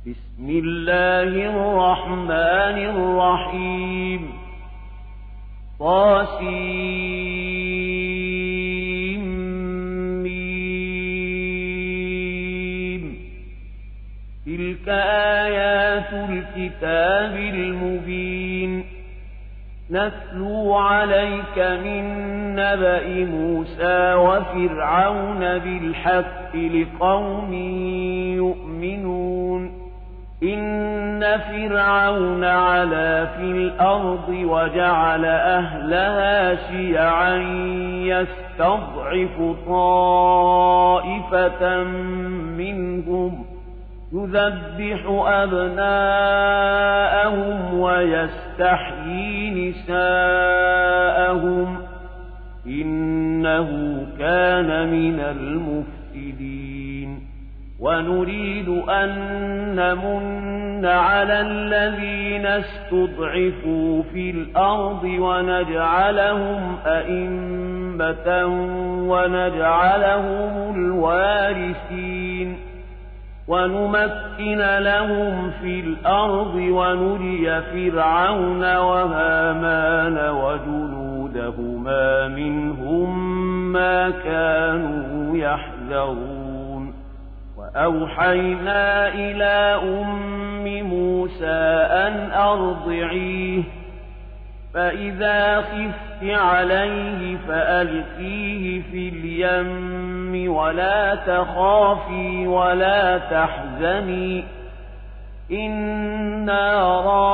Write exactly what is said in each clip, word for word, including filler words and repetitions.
بسم الله الرحمن الرحيم طاسيم تلك آيات الكتاب المبين نتلو عليك من نبأ موسى وفرعون بالحق لقوم يؤمنون إن فرعون علا في الأرض وجعل أهلها شيعا يستضعف طائفة منهم يذبح أبناءهم ويستحيي نساءهم إنه كان من المفسدين ونريد أن نمن على الذين استضعفوا في الأرض ونجعلهم أئمة ونجعلهم الوارثين ونمكن لهم في الأرض ونري فرعون وهامان وجنودهما منهم ما كانوا يحذرون وأوحينا إلى أم موسى أن أرضعيه فإذا خفت عليه فألقيه في اليم ولا تخافي ولا تحزني إنا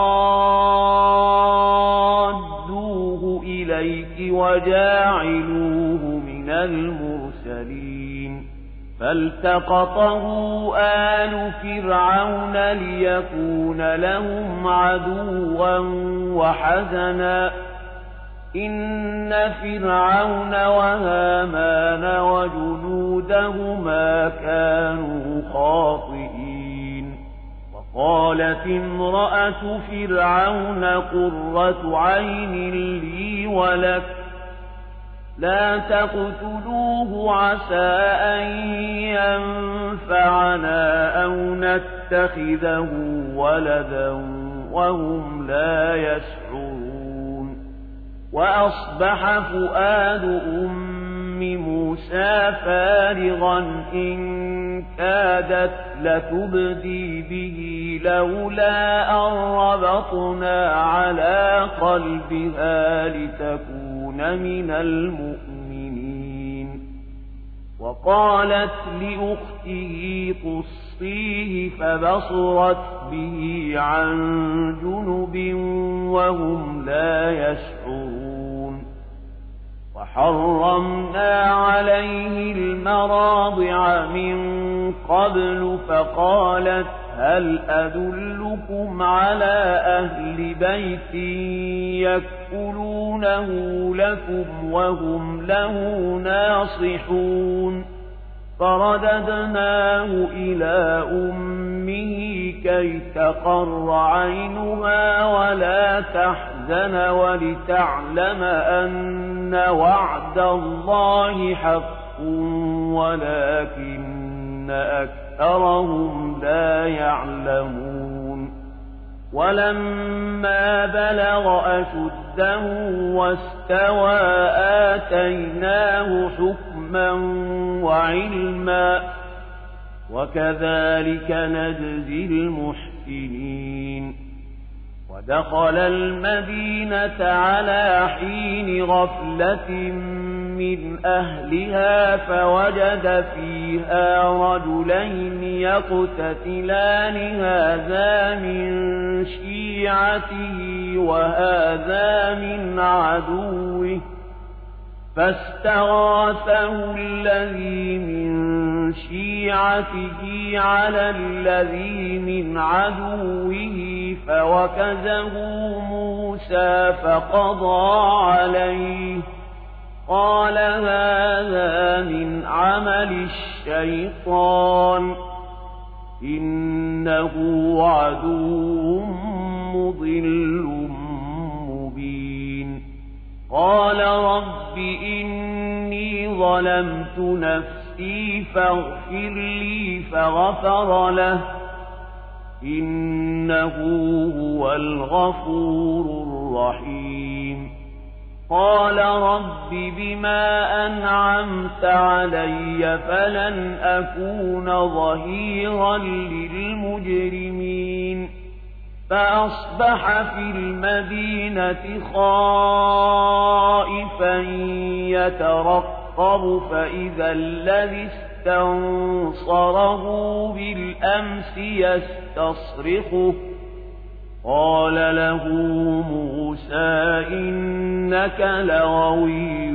رادوه إليك وجاعلوه من المرسلين فالتقطه آل فرعون ليكون لهم عدوا وحزنا إن فرعون وهامان وجنودهما كانوا خاطئين وقالت امرأة فرعون قرة عين لي ولك لا تقتلوه عسى أن ينفعنا أو نتخذه ولدا وهم لا يشعرون وأصبح فؤاد أم موسى فارغا إن كادت لتبدي به لولا أن ربطنا على قلبها لتكون من المؤمنين وقالت لأخته قصيه فبصرت به عن جنب وهم لا يشعرون وحرمنا عليه المراضع من قبل فقالت هل أدلكم على أهل بيت يكفلونه لكم وهم له ناصحون فرددناه إلى أمه كي تقر عينها ولا تحزن ولتعلم أن وعد الله حق ولكن أكثرهم لا يعلمون ولما بلغ أشده واستوى آتيناه حكما وعلما وكذلك نجزي المحسنين ودخل المدينة على حين غفلة من أهلها فوجد فيها رجلين يقتتلان هذا من شيعته وهذا من عدوه فاستغاثه الذي من شيعته على الذي من عدوه فوكزه موسى فقضى عليه قال هذا من عمل الشيطان إنه عدو مضل مبين قال رب إني ظلمت نفسي فاغفر لي فغفر له إنه هو الغفور الرحيم قال رب بما أنعمت علي فلن أكون ظهيرا للمجرمين فأصبح في المدينة خائفا يترقب فإذا الذي استنصره بالأمس يستصرخه قال له موسى إنك لغوي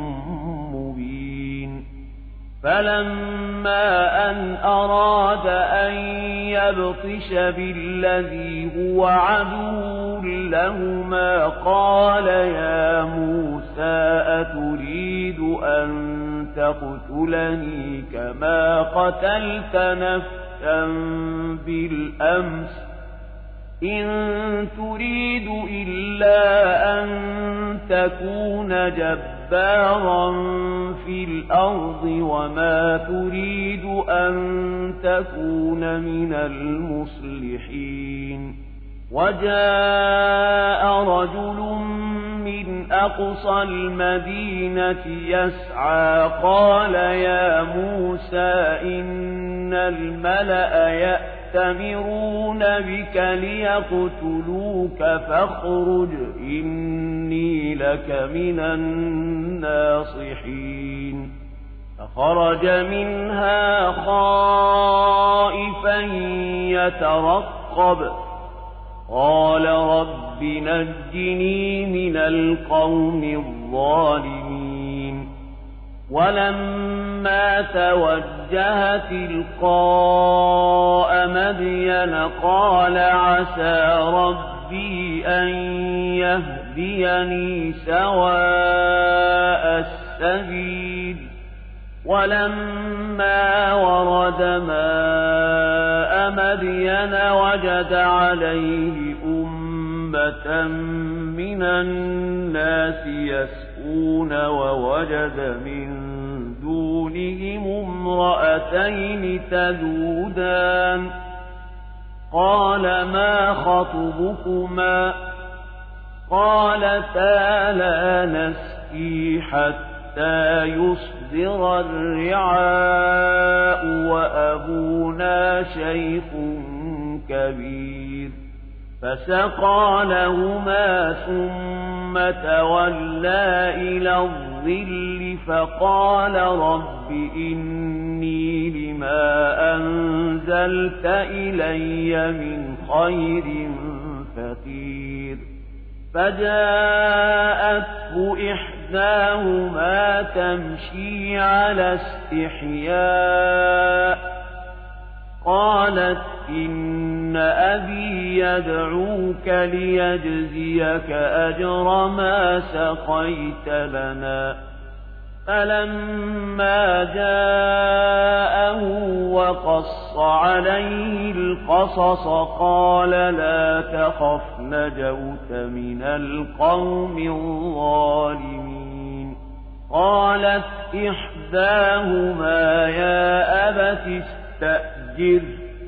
مبين فلما أن أراد أن يبطش بالذي هو عدو لهما قال يا موسى أتريد أن تقتلني كما قتلت نفسا بالأمس إن تريد إلا أن تكون جبارا في الأرض وما تريد أن تكون من المصلحين وجاء رجل من أقصى المدينة يسعى قال يا موسى إن الملأ يأتمرون بك ليقتلوك فاخرج إني لك من الناصحين فخرج منها خائفا يترقب قال رب نجني من القوم الظالمين ولما توجه تلقاء مدين قال عسى ربي أن يهديني سواء السبيل ولما ورد ماء مدين وجد عليه أمة من الناس يسقون ووجد من دونهم امرأتين تذودان قال ما خطبكما قالتا لا نسقي حتى يصدر الرعاء وأبونا شيخ كبير فسقى لهما ثم تولى إلى الظل فقال رب إني لما أنزلت إلي من خير فقير فجاءته إحداهما تمشي على استحياء قالت إن أبي يدعوك ليجزيك أجر ما سقيت لنا فلما جاءه وقص عليه القصص قال لا تخف نجوت من القوم الظالمين قالت إحداهما يا أبت استأجر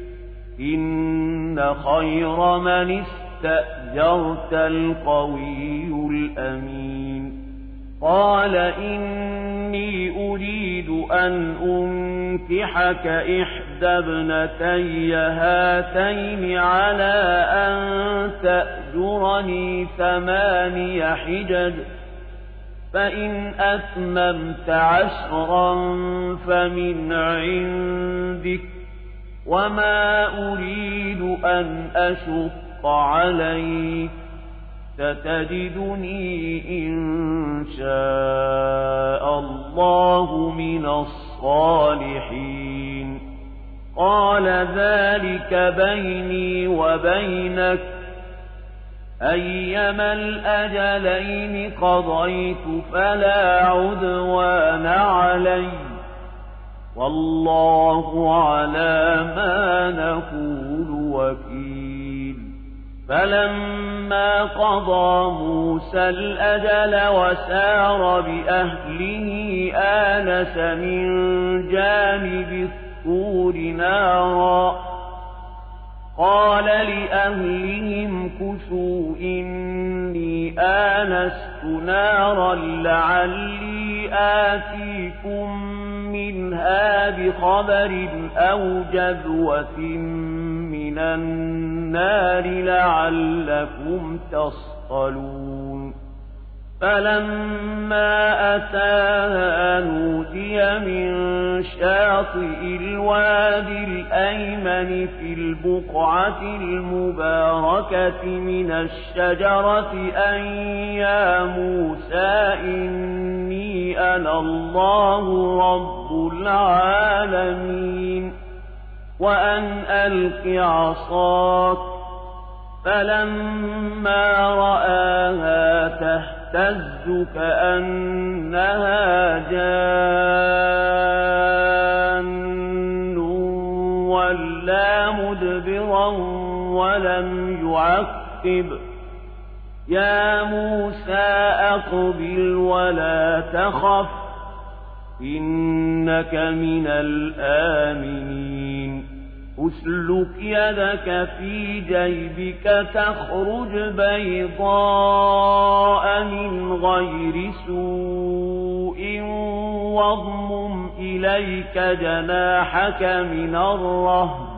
إن خير من استأجرت القوي الأمين قال إني أريد أن أنكحك إحدى ابنتي هاتين على أن تأجرني ثماني حجج فإن أتممت عشرا فمن عندك وما أريد أن أشق عليك ستجدني إن شاء الله من الصالحين قال ذلك بيني وبينك أيما الأجلين قضيت فلا عدوان علي والله على ما نقول وكيل فلما قضى موسى الأجل وسار بأهله آنس من جانب الطور نارا قال لأهلهم كثوا إني آنست نارا لعلي آتيكم منها بخبر أو جذوة من النار لعلكم تصطلون فلما أتاها نودي من شاطئ الوادي الأيمن في البقعة المباركة من الشجرة أن يا موسى إني أنا الله رب العالمين وأن ألق عصاك فلما رآها تهتز كأنها جان ولا مدبرا ولم يعقب يا موسى أقبل ولا تخف إنك من الآمنين أسلك يدك في جيبك تخرج بيضاء من غير سوء واضمم إليك جناحك من الرهب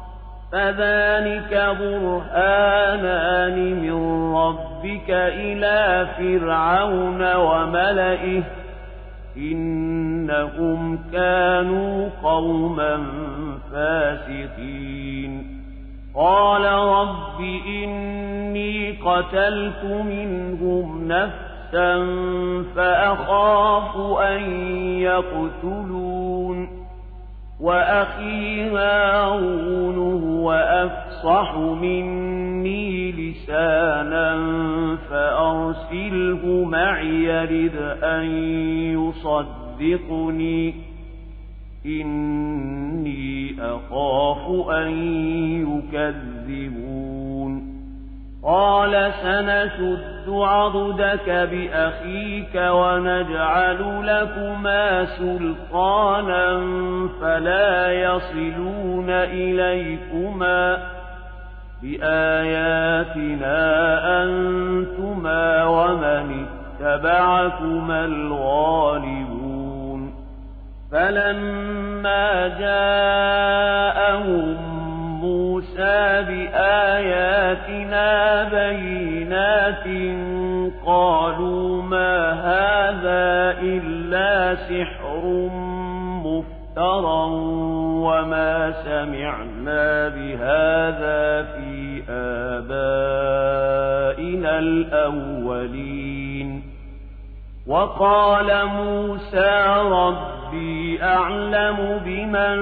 فذلك برهانان من ربك إلى فرعون وملئه إنهم كانوا قوما فاسقين قال رب إني قتلت منهم نفسا فأخاف أن يقتلون وأخي هارون هو أفصح مني لسانا فأرسله معي يرد أن يصدقني إني أخاف أن يكذبون قال سنشد عضدك بأخيك ونجعل لكما سلطانا فلا يصلون إليكما بآياتنا أنتما ومن اتبعكما الغالبون فلما جاءهم موسى بآياتنا بينات قالوا ما هذا إلا سحر مفترى وما سمعنا بهذا في آبائنا الأولين وقال موسى ربي أعلم بمن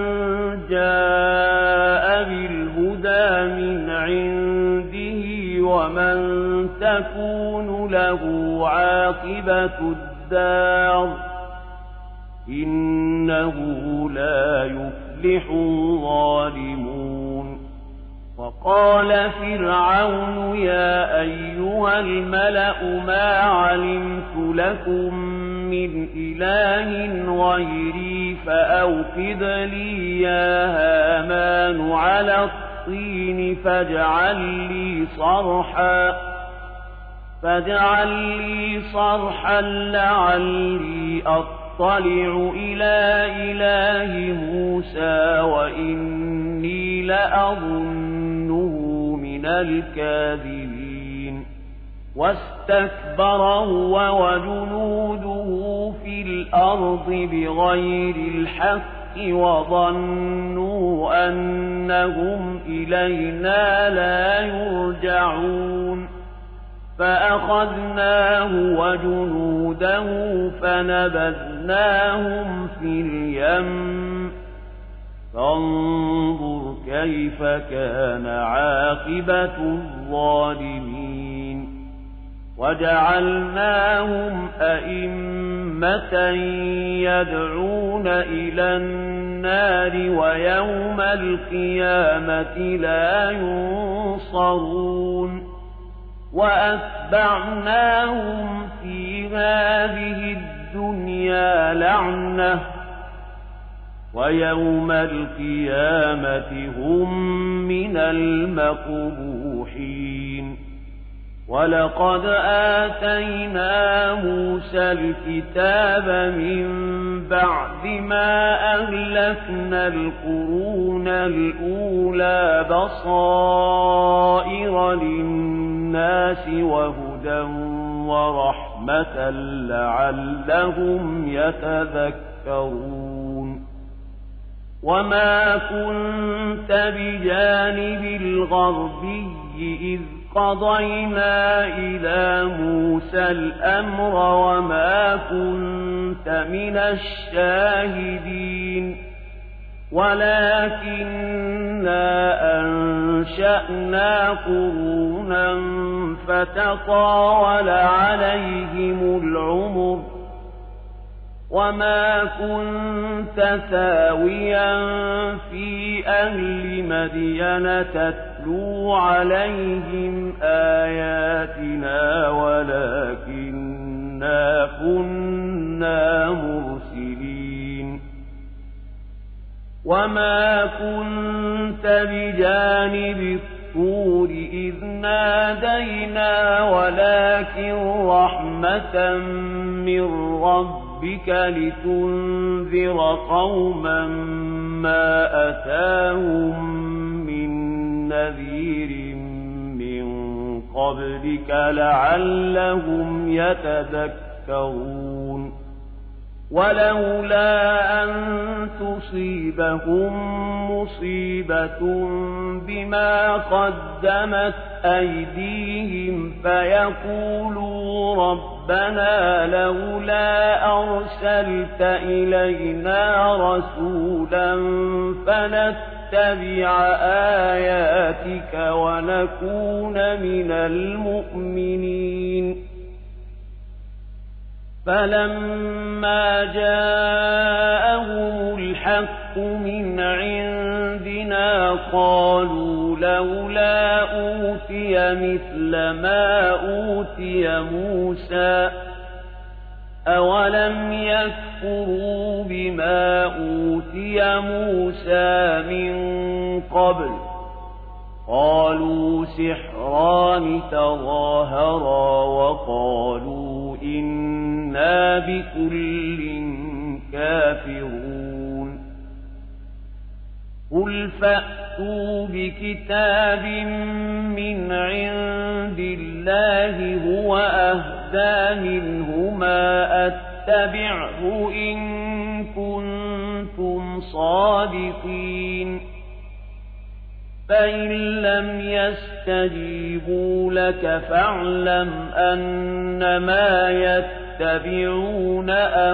جاء بالهدى من عنده ومن تكون له عاقبة الدار إنه لا يفلح الظالمون وقال فرعون يا أيها الملأ ما علمت لكم من إله غيري فأوقد لي يا هامان على الطين فاجعل لي صرحا فاجعل لي صرحا لعلي أطلع إلى إله موسى وإني لأظنه من الكاذبين واستكبر هو وجنوده في الأرض بغير الحق وظنوا أنهم إلينا لا يرجعون فأخذناه وجنوده فنبذناهم في اليم فانظر كيف كان عاقبة الظالمين وجعلناهم أئمة يدعون إلى النار ويوم القيامة لا ينصرون وأتبعناهم في هذه الدنيا لعنة ويوم القيامة هم من من المقبوحين ولقد آتينا موسى الكتاب من بعد ما أهلكنا القرون الأولى بصائر للناس وهدى ورحمة لعلهم يتذكرون وما كنت بجانب الغربي إذ قضينا إلى موسى الأمر وما كنت من الشاهدين ولكننا أنشأنا قرونا فتطاول عليهم العمر وما كنت ثاويا في أهل مدين تتلو عليهم آياتنا ولكننا كنا مرسلين وما كنت بجانب الطور إذ نادينا ولكن رحمة من ربك بك لتنذر قوما ما أتاهم من نذير من قبلك لعلهم يتذكرون ولولا أن تصيبهم مصيبة بما قدمت أيديهم فيقولوا ربنا لولا أرسلت إلينا رسولا فنتبع آياتك ونكون من المؤمنين فلما جاءهم الحق من عندنا قالوا لولا أوتي مثل ما أوتي موسى أولم يكفروا بما أوتي موسى من قبل قالوا سحران تظاهرا وقالوا إنا بكل كافرون قل فأتوا بكتاب من عند الله هو أهدى منهما أتبعه إن كنتم صادقين فإن لم يستجيبوا لك فاعلم أنما يتبعون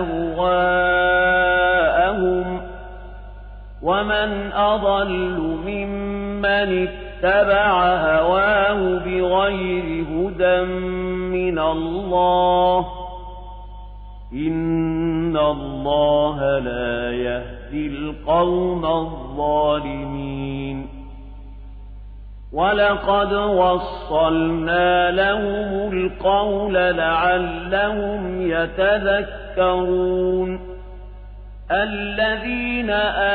أهواءهم ومن أضل ممن اتبع هواه بغير هدى من الله إن الله لا يهدي القوم الظالمين ولقد وصلنا لهم القول لعلهم يتذكرون الذين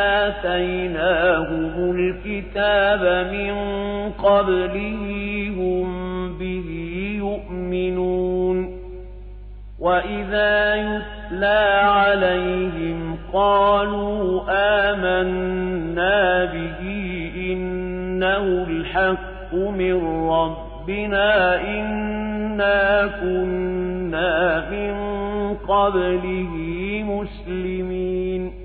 آتيناهم الكتاب من قبله هم به يؤمنون وإذا يتلى عليهم قالوا آمنا به إنه الحق من ربنا إنا كنا من قبله مسلمين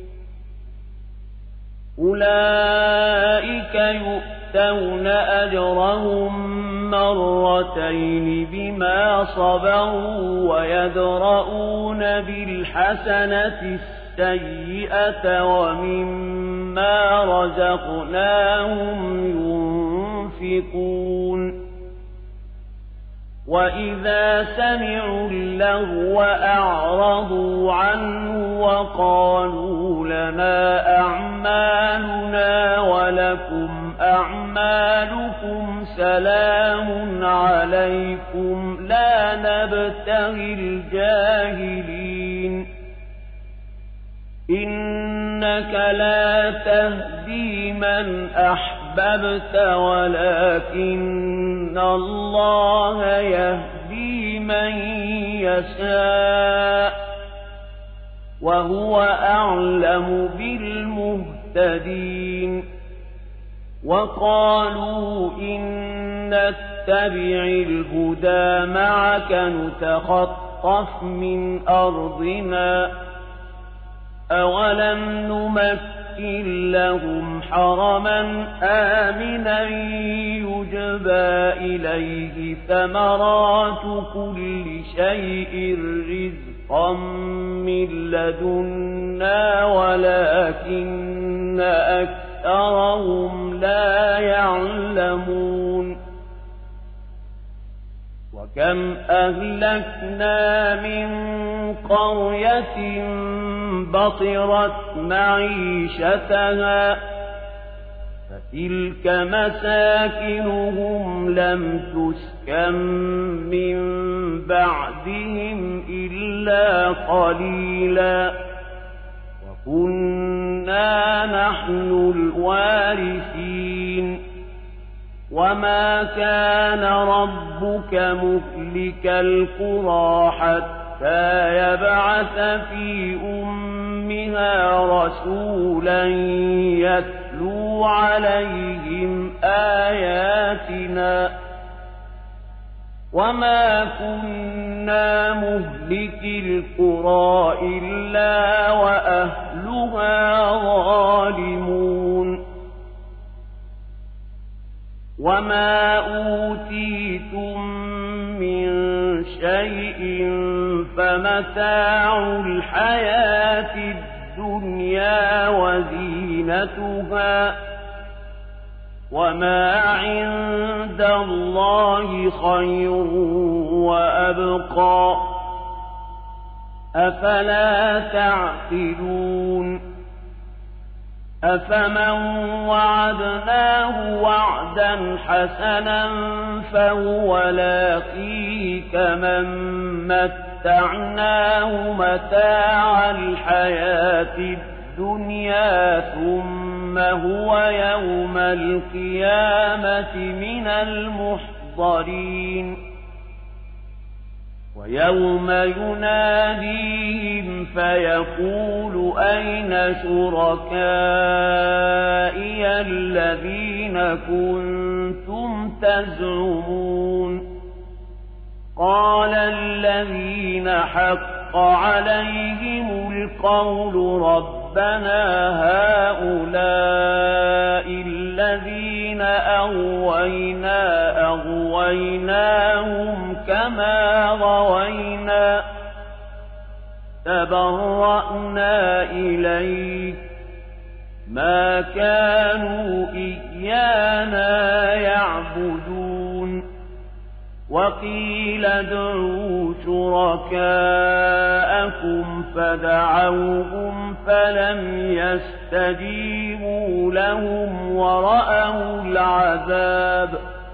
أولئك يؤتون أجرهم مرتين بما صبروا ويدرؤون بالحسنة السيئة ومما رزقناهم ينفقون وإذا سمعوا اللغو أعرضوا عنه وقالوا لنا أعمالنا ولكم أعمالكم سلام عليكم لا نبتغي الجاهلين إنك لا تهدي من أحببت أحببت ولكن الله يهدي من يشاء وهو أعلم بالمهتدين وقالوا إن نتبع الهدى معك نتخطف من أرضنا أولم نمكن لهم حرما آمنا يجبى إليه ثمرات كل شيء رزقا من لدنا ولكن أكثرهم لا يعلمون وكم أهلكنا من قرية بطرت معيشتها فتلك مساكنهم لم تسكن من بعدهم إلا قليلا وكنا نحن الوارثين وما كان ربك مهلك القرى حتى يبعث في أمها رسولا يتلو عليهم آياتنا وما كنا مهلك القرى إلا وأهلها ظالمون وما أوتيتم من شيء فمتاع الحياة الدنيا وزينتها وما عند الله خير وأبقى أفلا تعقلون أفمن وعدناه وعدا حسنا فهو لاقيه كمن متعناه متاع الحياة الدنيا ثم هو يوم القيامة من المحضرين ويوم يناديهم فيقول أين شركائي الذين كنتم تزعمون قال الذين حق عليهم القول ربنا هؤلاء الذين أغوينا أغويناهم كما غوينا تبرأنا إليك ما كانوا إيانا يعبدون وقيل ادعوا شركاءكم فدعوهم فلم يستجيبوا لهم ورأوا العذاب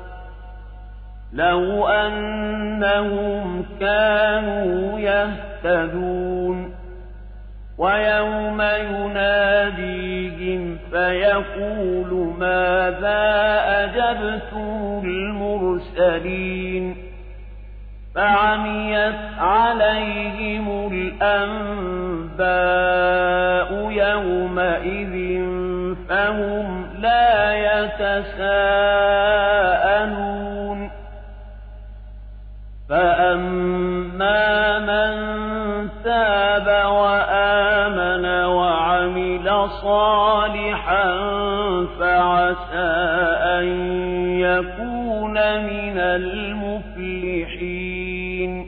لو أنهم كانوا يهتدون ويوم يناديهم فيقول ماذا أجبتم المرسلين فعميت عليهم الأنباء يومئذ فهم لا يتساءلون فأما من تاب وآمن وعمل صالحا فعسى أن يكون من المفلحين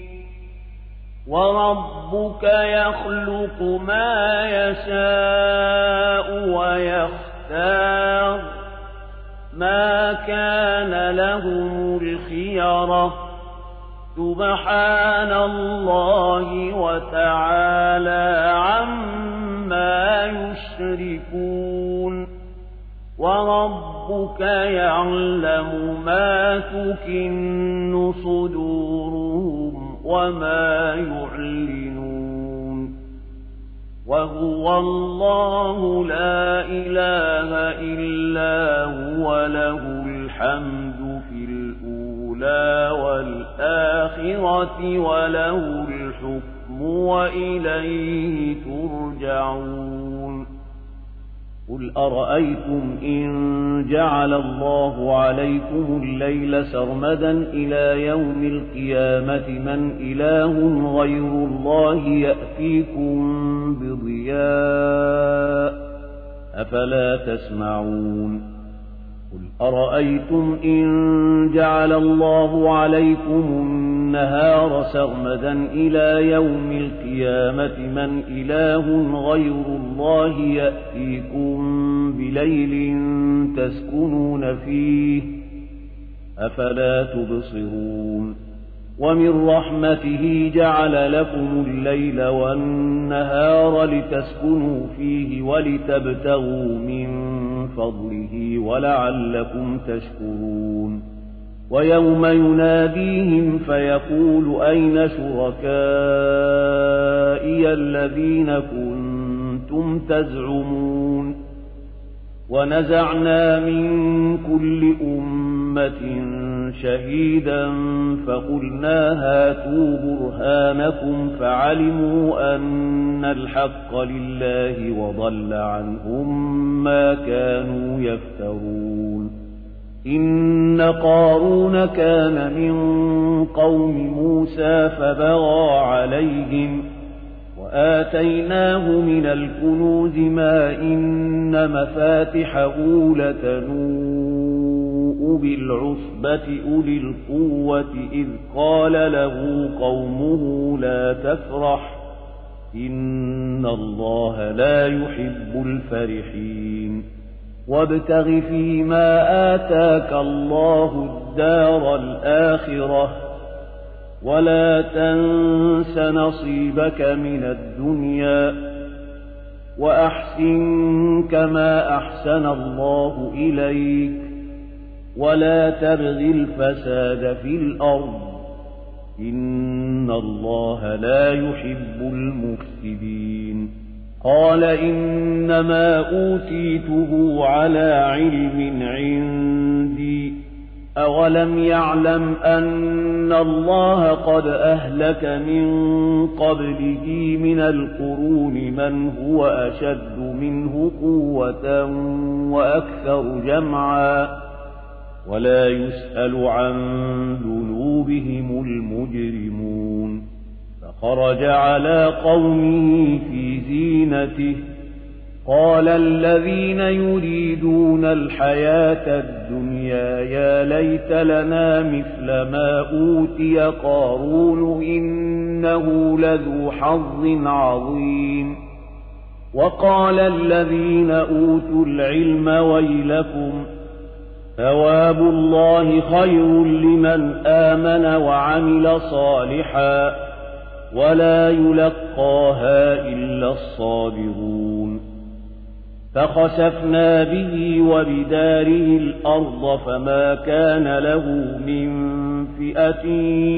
وربك يخلق ما يشاء ويختار ما كان لهم الخيرة سبحان الله وتعالى عما يشركون وربك يعلم ما تكن صدورهم وما يعلنون وهو الله لا إله إلا هو له الحمد في الأولى والآخرة وله الحكم وإليه ترجعون قل أرأيتم إن جعل الله عليكم الليل سرمدا إلى يوم القيامة من إله غير الله يأتيكم بضياء أفلا تسمعون قل أرأيتم إن جعل الله عليكم النهار سرمدا إلى يوم القيامة من إله غير الله يأتيكم بليل تسكنون فيه أفلا تبصرون ومن رحمته جعل لكم الليل والنهار لتسكنوا فيه ولتبتغوا من فضله ولعلكم تشكرون ويوم يناديهم فيقول أين شركائي الذين كنتم تزعمون ونزعنا من كل أمة شهيدا فقلنا هاتوا برهانكم فعلموا أن الحق لله وضل عنهم ما كانوا يفترون إن قارون كان من قوم موسى فبغى عليهم وآتيناه من الكنوز ما إن مفاتحه لتنوء بالعصبة أولي القوة إذ قال له قومه لا تفرح إن الله لا يحب الفرحين وابتغ فيما آتاك الله الدار الآخرة ولا تنس نصيبك من الدنيا وأحسن كما أحسن الله إليك ولا تبغ الفساد في الأرض إن الله لا يحب المفسدين قال إنما أوتيته على علم عندي أولم يعلم أن الله قد أهلك من قبله من القرون من هو أشد منه قوة وأكثر جمعا ولا يسأل عن ذنوبهم المجرمون فخرج على قومه في زينته قال الذين يريدون الحياة الدنيا يا ليت لنا مثل ما أوتي قارون إنه لذو حظ عظيم وقال الذين أوتوا العلم ويلكم ثواب الله خير لمن آمن وعمل صالحا ولا يلقاها إلا الصابرون فخسفنا به وبداره الأرض فما كان له من فئة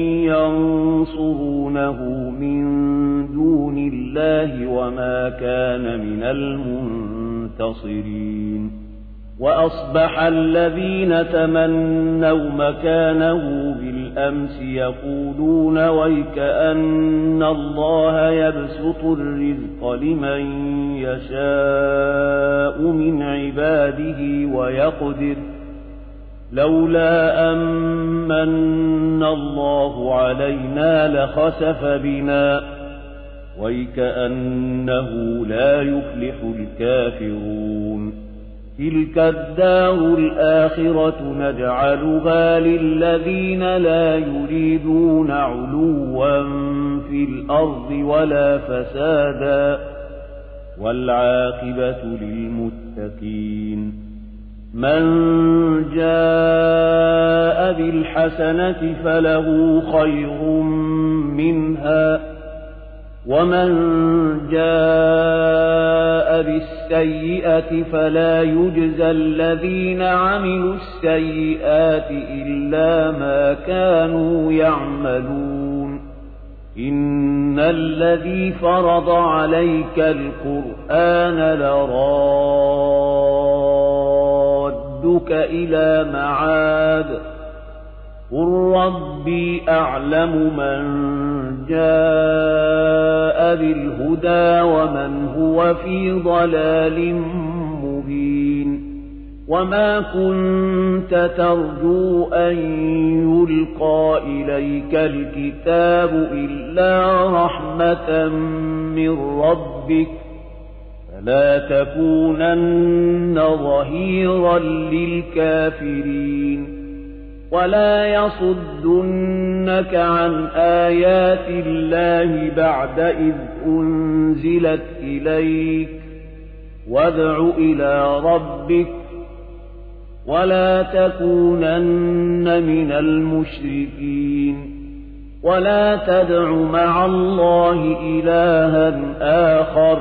ينصرونه من دون الله وما كان من المنتصرين وأصبح الذين تمنوا مكانه بالأمس يقولون ويكأن الله يبسط الرزق لمن يشاء من عباده ويقدر لولا أمن الله علينا لخسف بنا ويكأنه لا يفلح الكافرون تلك الدار الآخرة نجعلها للذين لا يريدون علوا في الأرض ولا فسادا والعاقبة للمتقين من جاء بالحسنة فله خير منها ومن جاء بالسيئة فلا يجزى الذين عملوا السيئات إلا ما كانوا يعملون إن الذي فرض عليك القرآن لرادك إلى معاد قل ربي أعلم من جاء بالهدى ومن هو في ضلال مبين وما كنت ترجو أن يلقى إليك الكتاب إلا رحمة من ربك فلا تكونن ظهيرا للكافرين ولا يصدنك عن آيات الله بعد إذ أنزلت إليك وادع إلى ربك ولا تكونن من المشركين ولا تدع مع الله إلها آخر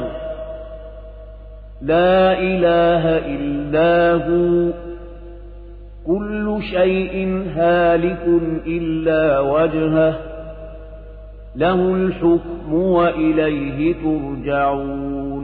لا إله إلا هو كل شيء هالك إلا وجهه له الحكم وإليه ترجعون